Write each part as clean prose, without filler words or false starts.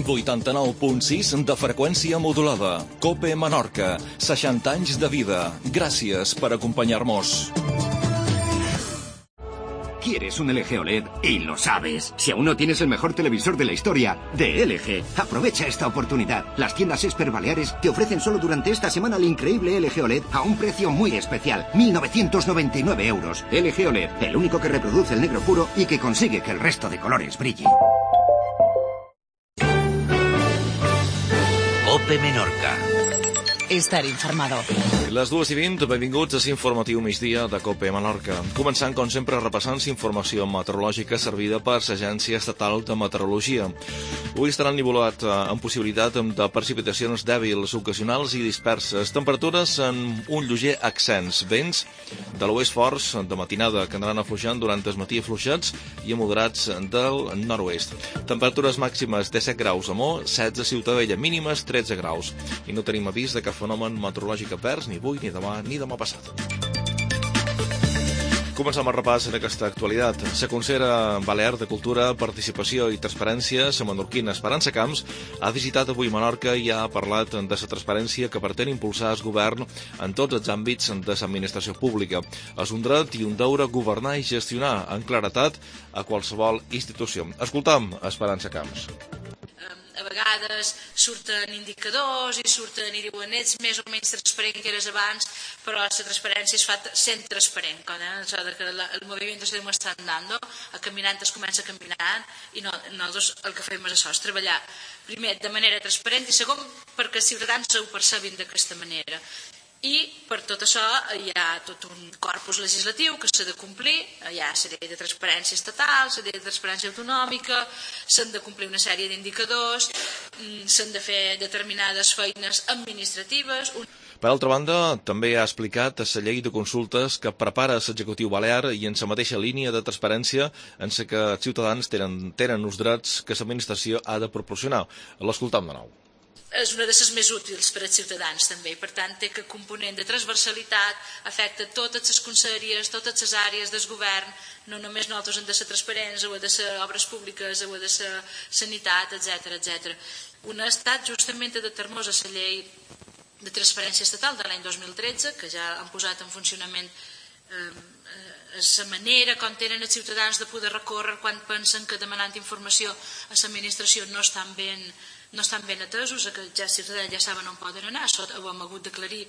89.6 de freqüència modulada. COPE Menorca, 60 anys de vida. Gràcies per acompanyar-nos. ¿Quieres un LG OLED? Y lo sabes. Si aún no tienes el mejor televisor de la historia, de LG, aprovecha esta oportunidad. Las tiendas Esper Baleares te ofrecen solo durante esta semana el increíble LG OLED a un precio muy especial, 1.999 euros. LG OLED, el único que reproduce el negro puro y que consigue que el resto de colores brille. COPE Menorca. Estar informado. Les 2:20, benvinguts a l'informatiu migdia de COPE Menorca. Començant, com sempre, repassant informació meteorològica servida per l'Agència Estatal de Meteorologia. Avui estarà ennivolat amb possibilitat de precipitacions dèbils, ocasionals i disperses. Temperatures en un lleuger ascens. Vents de l'oest forts de matinada que anaran afluixant durant el matí afluixats i moderats del nord-oest. Temperatures màximes de 7 graus a Mo, 16 a Ciutadella, mínimes 13 graus. I no tenim avís de cap fenomen meteorològic advers ni avui, ni demà passat. Comencem el repàs en aquesta actualitat. La consellera balear de Cultura, Participació i Transparència, la menorquina Esperança Camps, ha visitat avui Menorca i ha parlat de la transparència que pretén impulsar el govern en tots els àmbits de l'administració pública. És un dret i un deure governar i gestionar amb claretat a qualsevol institució. Escoltam Esperança Camps. A vegades surten indicadors i surten i diuen ets més o menys transparent que eres abans, però la transparència es fa sent transparent, això de que el moviment se demuestra andando, caminant es comença caminant, i nosaltres el que fem és això, és treballar primer de manera transparent i segon perquè els ciutadans ho percebin d'aquesta manera. I per tot això hi ha tot un corpus legislatiu que s'ha de complir, hi ha la llei de transparència estatal, la llei de transparència autonòmica, s'han de complir una sèrie d'indicadors, s'han de fer determinades feines administratives. Per altra banda, també ha explicat la llei de consultes que prepara l'executiu balear i en la mateixa línia de transparència en la que els ciutadans tenen els drets que l'administració ha de proporcionar. L'escoltam de nou. És una de les més útils per als ciutadans també, per tant té que component de transversalitat, afecta totes les conselleries, totes les àrees del govern, no només nosaltres hem de ser transparents, o de ser obres públiques, o de ser sanitat, etc. Un ha estat justament a determosa la llei de transparència estatal de l'any 2013, que ja han posat en funcionament la manera com tenen els ciutadans de poder recórrer quan pensen que demanant informació a l'administració no estan ben atesos, que ja els ciutadans ja saben on poden anar, això ho hem hagut d'aclarir.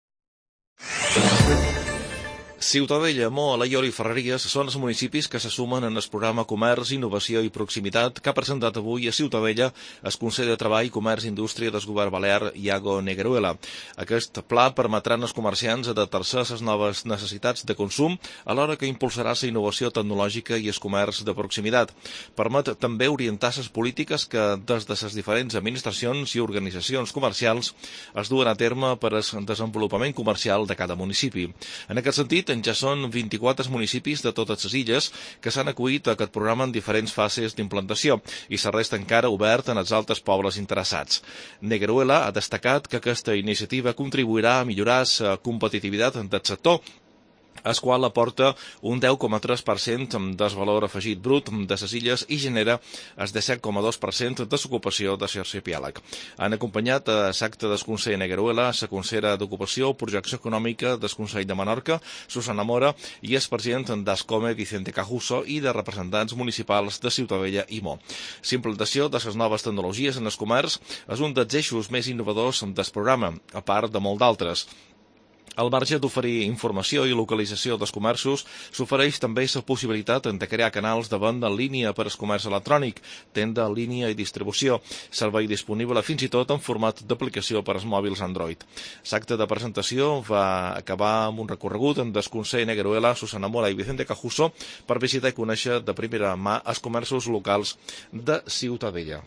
Ciutadella, Mo, Alaior i Ferreries són els municipis que se sumen en el programa Comerç, Innovació i Proximitat que ha presentat avui a Ciutadella el Consell de Treball, Comerç i Indústria del Govern Balear Iago Negruela. Aquest pla permetrà als comerciants adaptar-se a les noves necessitats de consum alhora que impulsarà la innovació tecnològica i el comerç de proximitat. Permet també orientar les polítiques que des de les diferents administracions i organitzacions comercials es duen a terme per al desenvolupament comercial de cada municipi. En aquest sentit, ja són 24 municipis de totes les illes que s'han acollit a aquest programa en diferents fases d'implantació i la resta encara obert en els altres pobles interessats. Negruela ha destacat que aquesta iniciativa contribuirà a millorar la competitivitat del sector, el qual aporta un 10,3% del valor afegit brut de les illes i genera el 17,2% de l'ocupació de l'arxipèlag. Han acompanyat a l'acte del Consell Negruela la consellera d'Ocupació, Projecció Econòmica del Consell de Menorca, Susana Mora, i el president d'Ascome, Vicente Cajuso, i de representants municipals de Ciutadella i Mo. La implantació de les noves tecnologies en el comerç és un dels eixos més innovadors del programa, a part de molt d'altres. Al marge d'oferir informació i localització dels comerços, s'ofereix també la possibilitat de crear canals de venda en línia per al comerç electrònic, tenda en línia i distribució, servei disponible fins i tot en format d'aplicació per als mòbils Android. L'acte de presentació va acabar amb un recorregut del Consell Negruela, Susana Mora i Vicente Cajuso per visitar i conèixer de primera mà els comerços locals de Ciutadella.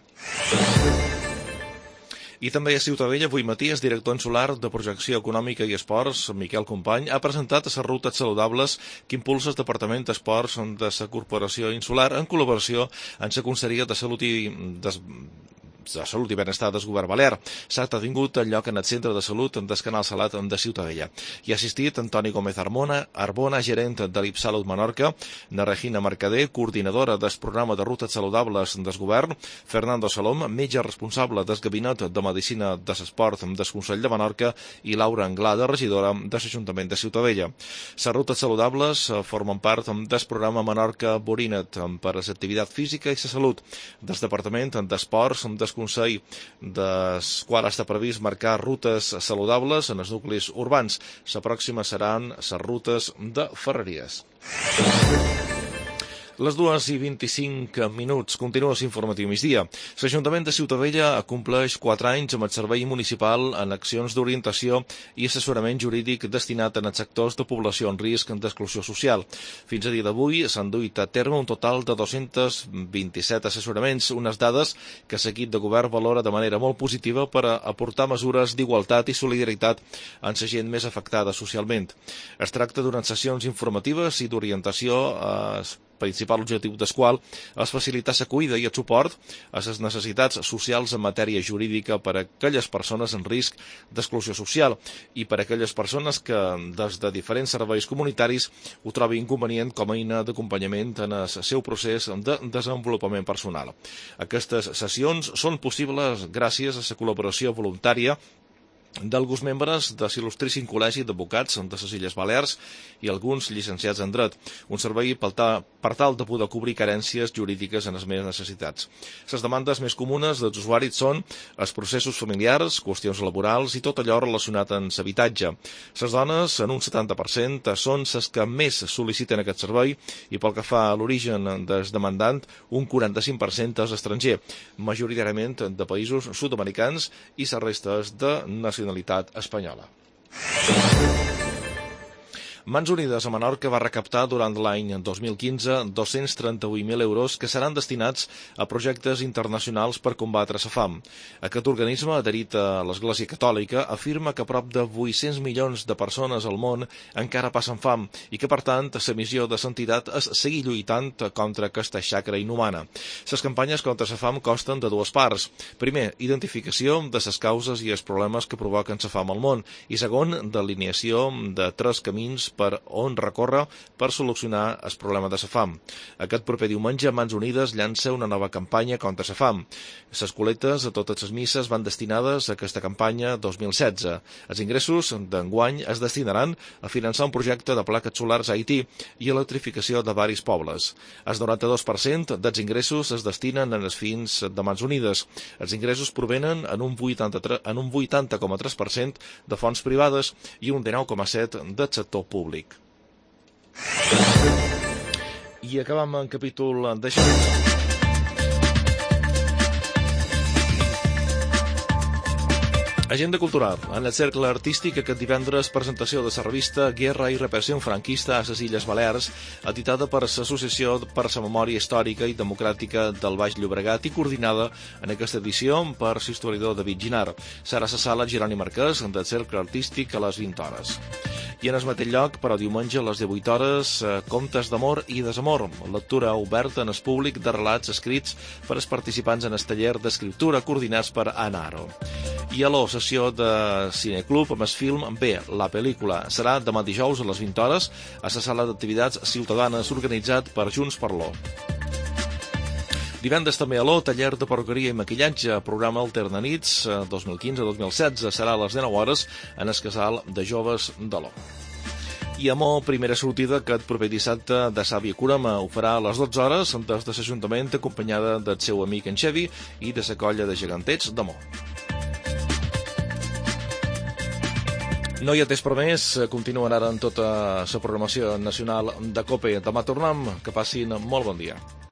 I també a Ciutadella, avui matí, el director insular de Projecció Econòmica i Esports, Miquel Company, ha presentat les rutes saludables que impulsa el Departament d'Esports de la Corporació Insular en col·laboració amb la Conselleria de Salut i de Salut i Benestar del Govern Balear. S'ha tingut lloc en el Centre de Salut del Canal Salat de Ciutadella. Hi ha assistit Antoni Gómez Arbona, gerent de l'Ipsalut Menorca, na Regina Mercader, coordinadora del programa de rutes saludables del Govern, Fernando Salom, metge responsable del Gabinet de Medicina de l'Esport del Consell de Menorca i Laura Anglada, regidora de l'Ajuntament de Ciutadella. Les rutes saludables formen part del programa Menorca Borinet per a l'activitat física i la salut del Departament d'Esports del Consell, del qual està previst marcar rutes saludables en els nuclis urbans. La pròxima seran les rutes de Ferreries. Les 2:25. Continua l'informatiu migdia. L'Ajuntament de Ciutadella compleix 4 anys amb el servei municipal en accions d'orientació i assessorament jurídic destinat a sectors de població en risc d'exclusió social. Fins a dia d'avui s'han duit a terme un total de 227 assessoraments, unes dades que l'equip de govern valora de manera molt positiva per a aportar mesures d'igualtat i solidaritat en la gent més afectada socialment. Es tracta d'unes sessions informatives i d'orientació principal objectiu del qual és facilitar l'acollida i el suport a les necessitats socials en matèria jurídica per a aquelles persones en risc d'exclusió social i per a aquelles persones que des de diferents serveis comunitaris ho trobin convenient com a eina d'acompanyament en el seu procés de desenvolupament personal. Aquestes sessions són possibles gràcies a la col·laboració voluntària d'alguns membres de l'il·lustríssim Col·legi d'Advocats de les Illes Balears i alguns llicenciats en dret, un servei per tal de poder cobrir carències jurídiques en les més necessitats. Les demandes més comunes dels usuaris són els processos familiars, qüestions laborals i tot allò relacionat amb l'habitatge. Les dones, en un 70%, són les que més sol·liciten aquest servei i pel que fa a l'origen del demandant, un 45% és estranger, majoritàriament de països sud-americans i la resta és de nacionalitat espanyola. Mans Unides a Menorca va recaptar durant l'any 2015 238.000 euros que seran destinats a projectes internacionals per combatre la fam. Aquest organisme, adherit a l'Església Catòlica, afirma que prop de 800 milions de persones al món encara passen fam i que, per tant, la missió de l'entitat és seguir lluitant contra aquesta xacra inhumana. Les campanyes contra la fam consten de dues parts. Primer, identificació de les causes i els problemes que provoquen la fam al món i, segon, delineació de 3 camins per on recórrer per solucionar el problema de la fam. Aquest proper diumenge, Mans Unides llança una nova campanya contra la fam. Les col·lectes a totes les misses van destinades a aquesta campanya 2016. Els ingressos d'enguany es destinaran a finançar un projecte de plaques solars a Haití i electrificació de varis pobles. El 92% dels ingressos es destinen en els fins de Mans Unides. Els ingressos provenen en un 80,3% de fonts privades i un 19,7% del sector públic. I acabam en capítol d'això. Agenda cultural. En el Cercle Artístic, aquest divendres, presentació de la revista Guerra i Repressió Franquista a les Illes Balears, editada per l'Associació per la Memòria Històrica i Democràtica del Baix Llobregat i coordinada en aquesta edició per l'historiador David Ginar. Serà a la sala Jeroni Marquès del Cercle Artístic a les 20 hores. I en el mateix lloc, però diumenge a les 18 hores, Contes d'amor i desamor, lectura oberta en el públic de relats escrits per als participants en el taller d'escriptura coordinats per Anaro. I a la sessió de Cineclub amb el film B, la pel·lícula. Serà demà dijous a les 20 hores a la sala d'activitats ciutadanes organitzat per Junts per l'O. Divendres també a l'O, taller de perruqueria i maquillatge, programa Alternanits 2015-2016, serà a les 19 hores en el casal de joves de l'O. I a Mo, primera sortida aquest proper dissabte de Sàvia Curama. Ho farà a les 12 hores des de l'Ajuntament acompanyada del seu amic en Xevi i de la colla de gegantets de Mo. No hi ha temps per més, continuen ara en tota la programació nacional de COPE. Demà tornem, que passin molt bon dia.